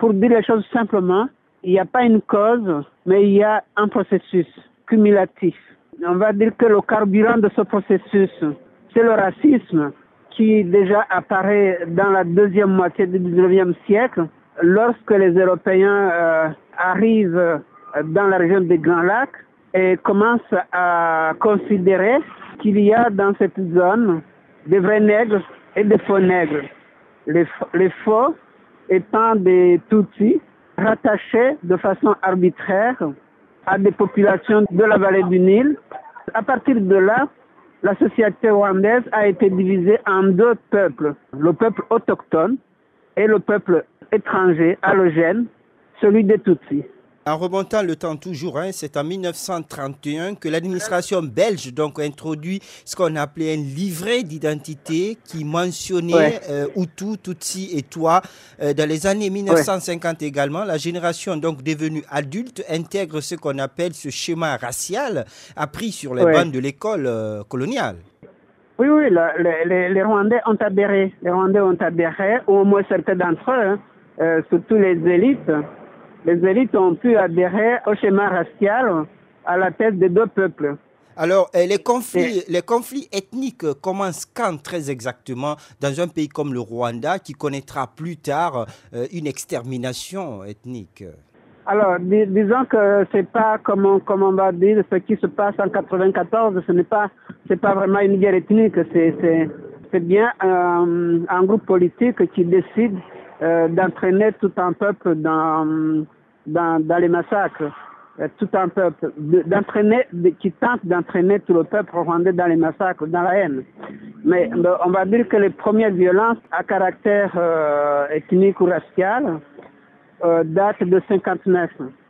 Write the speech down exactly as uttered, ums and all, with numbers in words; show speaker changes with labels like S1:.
S1: pour dire les choses simplement, il n'y a pas une cause, mais il y a un processus cumulatif. On va dire que le carburant de ce processus, c'est le racisme qui déjà apparaît dans la deuxième moitié du dix-neuvième siècle, lorsque les Européens euh, arrivent dans la région des Grands Lacs et commencent à considérer qu'il y a dans cette zone des vrais nègres et des faux nègres. Les, les faux étant des Tutsis rattachés de façon arbitraire à des populations de la vallée du Nil. À partir de là, la société rwandaise a été divisée en deux peuples, le peuple autochtone et le peuple étranger, allogène, celui des Tutsis.
S2: En remontant le temps toujours, hein, c'est en mille neuf cent trente et un que l'administration belge donc, a introduit ce qu'on appelait un livret d'identité qui mentionnait ouais. euh, Hutu, Tutsi et Twa. Euh, dans les années mille neuf cent cinquante ouais. également, la génération donc devenue adulte intègre ce qu'on appelle ce schéma racial appris sur les ouais. bancs de l'école euh, coloniale.
S1: Oui, oui, la, les, les Rwandais ont adhéré. Les Rwandais ont adhéré, ou au moins certains d'entre eux, hein, euh, surtout les élites. Les élites ont pu adhérer au schéma racial à la tête des deux peuples.
S2: Alors, les conflits, Et... les conflits ethniques commencent quand très exactement dans un pays comme le Rwanda qui connaîtra plus tard une extermination ethnique?
S1: Alors, dis, disons que c'est pas comme on, comme on va dire ce qui se passe en quatre-vingt-quatorze, ce n'est pas, c'est pas vraiment une guerre ethnique, c'est, c'est, c'est bien un, un groupe politique qui décide euh, d'entraîner tout un peuple dans, dans, dans les massacres. Tout un peuple, d'entraîner, qui tente d'entraîner tout le peuple rwandais dans les massacres, dans la haine. Mais on va dire que les premières violences à caractère euh, ethnique ou racial euh, datent de cinquante-neuf.